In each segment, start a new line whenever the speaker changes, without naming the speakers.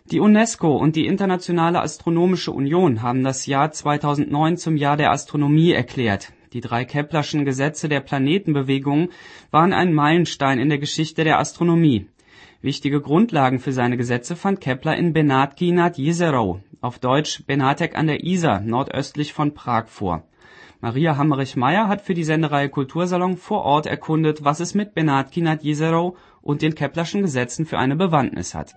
Die UNESCO und die Internationale Astronomische Union haben das Jahr 2009 zum Jahr der Astronomie erklärt. Die 3 Keplerschen Gesetze der Planetenbewegung waren ein Meilenstein in der Geschichte der Astronomie. Wichtige Grundlagen für seine Gesetze fand Kepler in Benátky nad Jizerou, auf Deutsch Benátek an der Isar, nordöstlich von Prag vor. Maria Hammerich-Meyer hat für die Sendereihe Kultursalon vor Ort erkundet, was es mit Benátky nad Jizerou und den Keplerschen Gesetzen für eine Bewandtnis hat.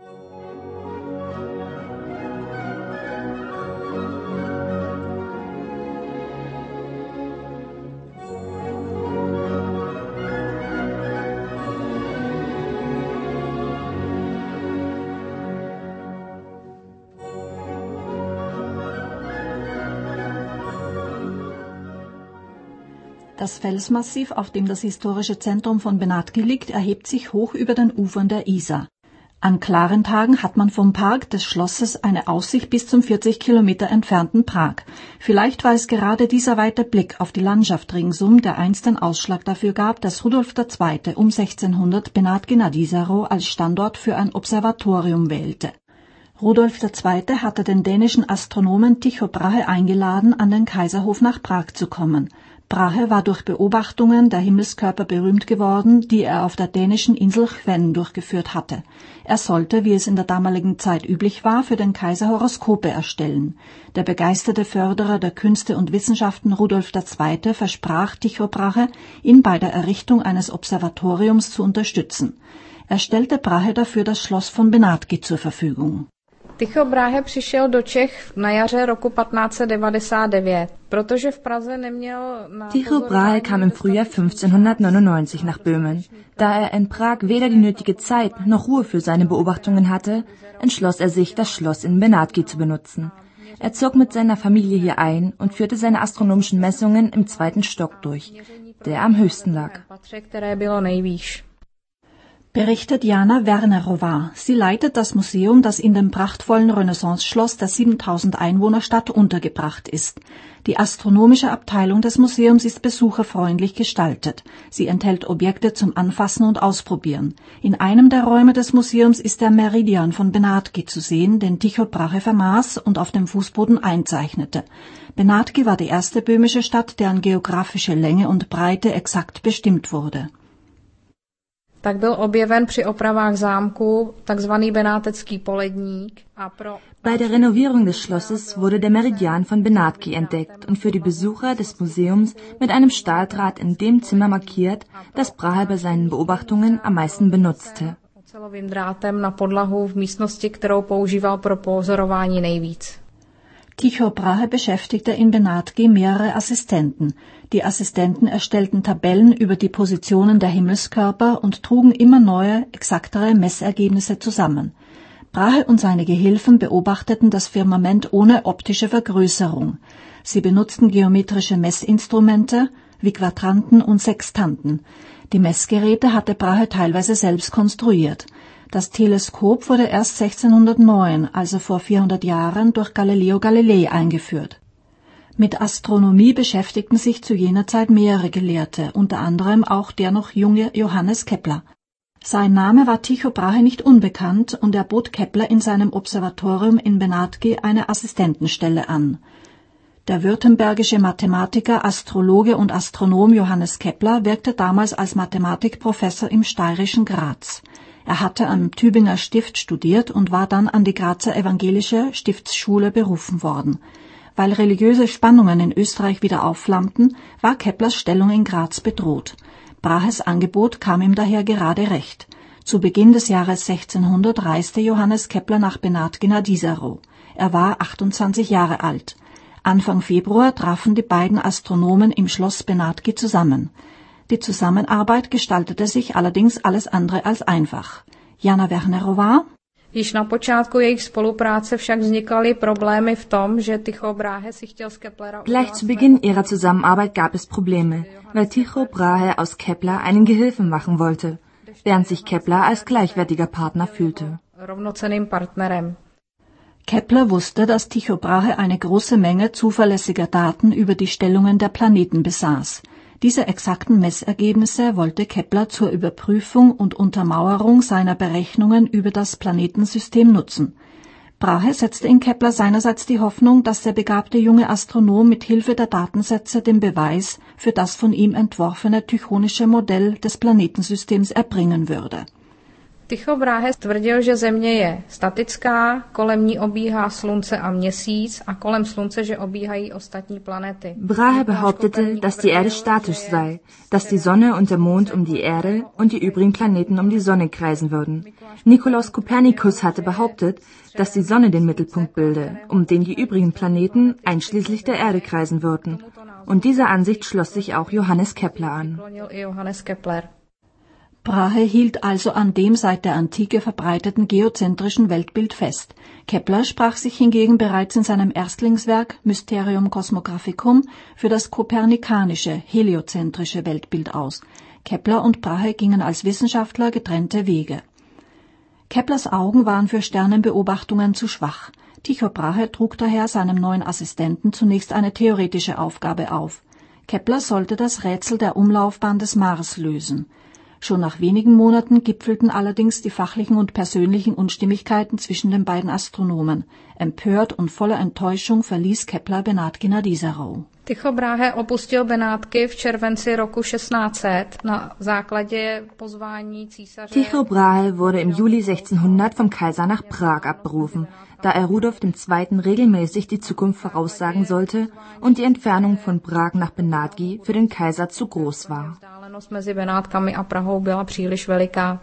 Das Felsmassiv, auf dem das historische Zentrum von Benátky liegt, erhebt sich hoch über den Ufern der Isar. An klaren Tagen hat man vom Park des Schlosses eine Aussicht bis zum 40 Kilometer entfernten Prag. Vielleicht war es gerade dieser weite Blick auf die Landschaft ringsum, der einst den Ausschlag dafür gab, dass Rudolf II. Um 1600 Benátky nad Jizerou als Standort für ein Observatorium wählte. Rudolf II. Hatte den dänischen Astronomen Tycho Brahe eingeladen, an den Kaiserhof nach Prag zu kommen. Brahe war durch Beobachtungen der Himmelskörper berühmt geworden, die er auf der dänischen Insel Hven durchgeführt hatte. Er sollte, wie es in der damaligen Zeit üblich war, für den Kaiser Horoskope erstellen. Der begeisterte Förderer der Künste und Wissenschaften Rudolf II. Versprach Tycho Brahe, ihn bei der Errichtung eines Observatoriums zu unterstützen. Er stellte Brahe dafür das Schloss von Benátky zur Verfügung.
Tycho Brahe přišel do Čech na jaře roku 1599, protože v Praze neměl na
Tycho Brahe kam im Frühjahr 1599 nach Böhmen. Da er in Prag weder die nötige Zeit noch Ruhe für seine Beobachtungen hatte, entschloss er sich, das Schloss in Benátky zu benutzen. Er zog mit seiner Familie hier ein und führte seine astronomischen Messungen im 2. Stock durch, der am höchsten lag.
Berichtet Jana Wernerová. Sie leitet das Museum, das in dem prachtvollen Renaissance-Schloss der 7000 Einwohnerstadt untergebracht ist. Die astronomische Abteilung des Museums ist besucherfreundlich gestaltet. Sie enthält Objekte zum Anfassen und Ausprobieren. In einem der Räume des Museums ist der Meridian von Benátky zu sehen, den Tycho Brahe vermaß und auf dem Fußboden einzeichnete. Benátky war die erste böhmische Stadt, deren geografische Länge und Breite exakt bestimmt wurde.
Tak byl objeven při opravách zámku takzvaný benátecký poledník a pro
Bei der Renovierung des Schlosses wurde der Meridian von Benátky entdeckt und für die Besucher des Museums mit einem Stahldraht in dem Zimmer markiert, das Brahe bei seinen Beobachtungen am meisten benutzte.
ocelovým drátem na podlahu v místnosti, kterou používal pro pozorování nejvíc.
Tycho Brahe beschäftigte in Benátky mehrere Assistenten. Die Assistenten erstellten Tabellen über die Positionen der Himmelskörper und trugen immer neue, exaktere Messergebnisse zusammen. Brahe und seine Gehilfen beobachteten das Firmament ohne optische Vergrößerung. Sie benutzten geometrische Messinstrumente wie Quadranten und Sextanten. Die Messgeräte hatte Brahe teilweise selbst konstruiert. Das Teleskop wurde erst 1609, also vor 400 Jahren, durch Galileo Galilei eingeführt. Mit Astronomie beschäftigten sich zu jener Zeit mehrere Gelehrte, unter anderem auch der noch junge Johannes Kepler. Sein Name war Tycho Brahe nicht unbekannt und er bot Kepler in seinem Observatorium in Benátky eine Assistentenstelle an. Der württembergische Mathematiker, Astrologe und Astronom Johannes Kepler wirkte damals als Mathematikprofessor im steirischen Graz. Er hatte am Tübinger Stift studiert und war dann an die Grazer Evangelische Stiftsschule berufen worden. Weil religiöse Spannungen in Österreich wieder aufflammten, war Keplers Stellung in Graz bedroht. Brahes Angebot kam ihm daher gerade recht. Zu Beginn des Jahres 1600 reiste Johannes Kepler nach Benátky nad Jizerou. Er war 28 Jahre alt. Anfang Februar trafen die beiden Astronomen im Schloss Benátky zusammen. Die Zusammenarbeit gestaltete sich allerdings alles andere als einfach. Jana Wernerová.
Již na počátku jejich spolupráce však vznikaly problémy v tom, že Tycho Brahe si chtěl z Keplera
Gleich zu Beginn ihrer Zusammenarbeit gab es Probleme, weil Tycho Brahe aus Kepler einen Gehilfen machen wollte, während sich Kepler als gleichwertiger Partner fühlte.
rovnocenným partnerem.
Kepler wusste, dass Tycho Brahe eine große Menge zuverlässiger Daten über die Stellungen der Planeten besaß. Diese exakten Messergebnisse wollte Kepler zur Überprüfung und Untermauerung seiner Berechnungen über das Planetensystem nutzen. Brahe setzte in Kepler seinerseits die Hoffnung, dass der begabte junge Astronom mit Hilfe der Datensätze den Beweis für das von ihm entworfene tychonische Modell des Planetensystems erbringen würde.
Tycho Brahe tvrdil, že Země je statická, kolem ní obíhá Slunce a Měsíc a kolem Slunce, že obíhají ostatní planety.
Brahe behauptete, dass die Erde statisch sei, dass die Sonne und der Mond um die Erde und die übrigen Planeten um die Sonne kreisen würden. Nikolaus Kopernikus hatte behauptet, dass die Sonne den Mittelpunkt bilde, um den die übrigen Planeten einschließlich der Erde kreisen würden. Und dieser Ansicht schloss sich auch Johannes Kepler an.
Brahe hielt also an dem seit der Antike verbreiteten geozentrischen Weltbild fest. Kepler sprach sich hingegen bereits in seinem Erstlingswerk Mysterium Cosmographicum für das kopernikanische, heliozentrische Weltbild aus. Kepler und Brahe gingen als Wissenschaftler getrennte Wege. Keplers Augen waren für Sternenbeobachtungen zu schwach. Tycho Brahe trug daher seinem neuen Assistenten zunächst eine theoretische Aufgabe auf. Kepler sollte das Rätsel der Umlaufbahn des Mars lösen. Schon nach wenigen Monaten gipfelten allerdings die fachlichen und persönlichen Unstimmigkeiten zwischen den beiden Astronomen. Empört und voller Enttäuschung verließ Kepler Benátky nad Jizerou.
Tycho Brahe opustil Benátky v červenci roku 1600 na základě pozvání císaře.
Tycho Brahe wurde im Juli 1600 vom Kaiser nach Prag abberufen, da er Rudolf II. Regelmäßig die Zukunft voraussagen sollte und die Entfernung von Prag nach Benátky für den Kaiser zu groß war.
Mezi Benátkami a Prahou byla příliš veliká.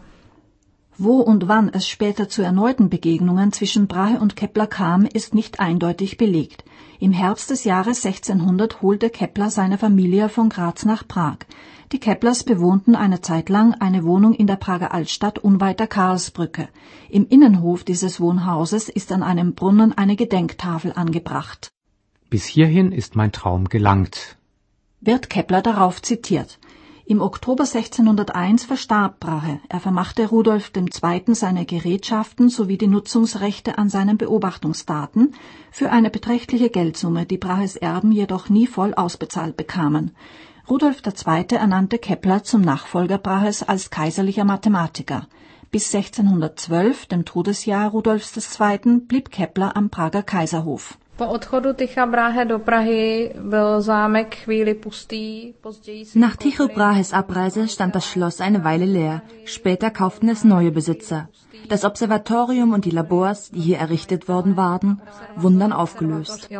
Wo und wann es später zu erneuten Begegnungen zwischen Brahe und Kepler kam, ist nicht eindeutig belegt. Im Herbst des Jahres 1600 holte Kepler seine Familie von Graz nach Prag. Die Keplers bewohnten eine Zeit lang eine Wohnung in der Prager Altstadt unweit der Karlsbrücke. Im Innenhof dieses Wohnhauses ist an einem Brunnen eine Gedenktafel angebracht.
Bis hierhin ist mein Traum gelangt,
Wird Kepler darauf zitiert. Im Oktober 1601 verstarb Brahe. Er vermachte Rudolf II. Seine Gerätschaften sowie die Nutzungsrechte an seinen Beobachtungsdaten für eine beträchtliche Geldsumme, die Brahes Erben jedoch nie voll ausbezahlt bekamen. Rudolf II. Ernannte Kepler zum Nachfolger Brahes als kaiserlicher Mathematiker. Bis 1612, dem Todesjahr Rudolfs II., blieb Kepler am Prager Kaiserhof.
Po odchodu Tycha Brahe do Prahy byl zámek chvíli pustý.
Nach Tycho Brahes Abreise stand das Schloss eine Weile leer. Später kauften es neue Besitzer. Das Observatorium und die Labors, die hier errichtet worden waren, wurden dann aufgelöst.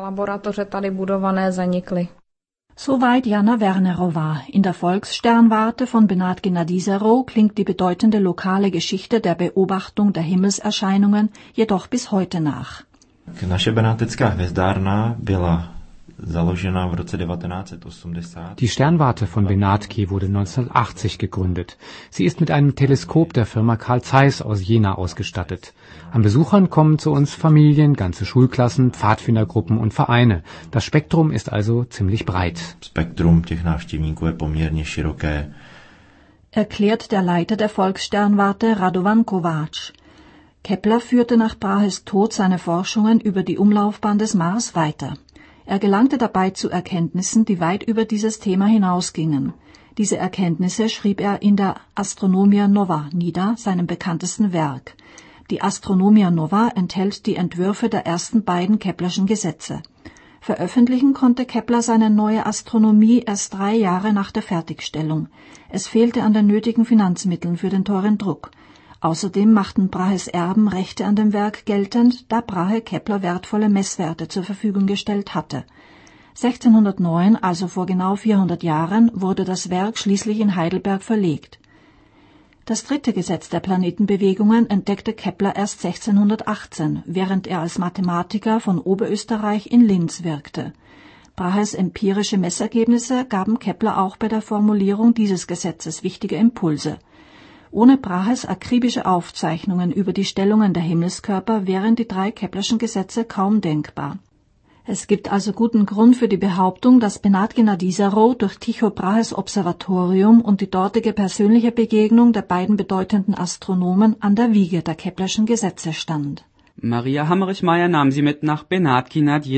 Soweit Jana Wernerova. In der Volkssternwarte von Benátky nad Jizerou klingt die bedeutende lokale Geschichte der Beobachtung der Himmelserscheinungen jedoch bis heute nach.
Naše benátická hvězdárna byla založena v roce 1980.
Die Sternwarte von Benátky wurde 1980 gegründet. Sie ist mit einem Teleskop der Firma Carl Zeiss aus Jena ausgestattet. An Besuchern kommen zu uns Familien, ganze Schulklassen, Pfadfindergruppen und Vereine. Das Spektrum ist also ziemlich breit.
Spektrum těch návštěvníků je poměrně široké.
Erklärt der Leiter der Volkssternwarte Radovan Kovács. Kepler führte nach Brahes Tod seine Forschungen über die Umlaufbahn des Mars weiter. Er gelangte dabei zu Erkenntnissen, die weit über dieses Thema hinausgingen. Diese Erkenntnisse schrieb er in der Astronomia Nova nieder, seinem bekanntesten Werk. Die Astronomia Nova enthält die Entwürfe der ersten beiden Keplerschen Gesetze. Veröffentlichen konnte Kepler seine neue Astronomie erst 3 Jahre nach der Fertigstellung. Es fehlte an den nötigen Finanzmitteln für den teuren Druck. Außerdem machten Brahes Erben Rechte an dem Werk geltend, da Brahe Kepler wertvolle Messwerte zur Verfügung gestellt hatte. 1609, also vor genau 400 Jahren, wurde das Werk schließlich in Heidelberg verlegt. Das dritte Gesetz der Planetenbewegungen entdeckte Kepler erst 1618, während er als Mathematiker von Oberösterreich in Linz wirkte. Brahes empirische Messergebnisse gaben Kepler auch bei der Formulierung dieses Gesetzes wichtige Impulse. Ohne Brahes akribische Aufzeichnungen über die Stellungen der Himmelskörper wären die 3 Keplerschen Gesetze kaum denkbar. Es gibt also guten Grund für die Behauptung, dass Benátky nad Jizerou durch Tycho Brahes Observatorium und die dortige persönliche Begegnung der beiden bedeutenden Astronomen an der Wiege der Keplerschen Gesetze stand.
Maria Hammerich-Meyer nahm sie mit nach Benátky nad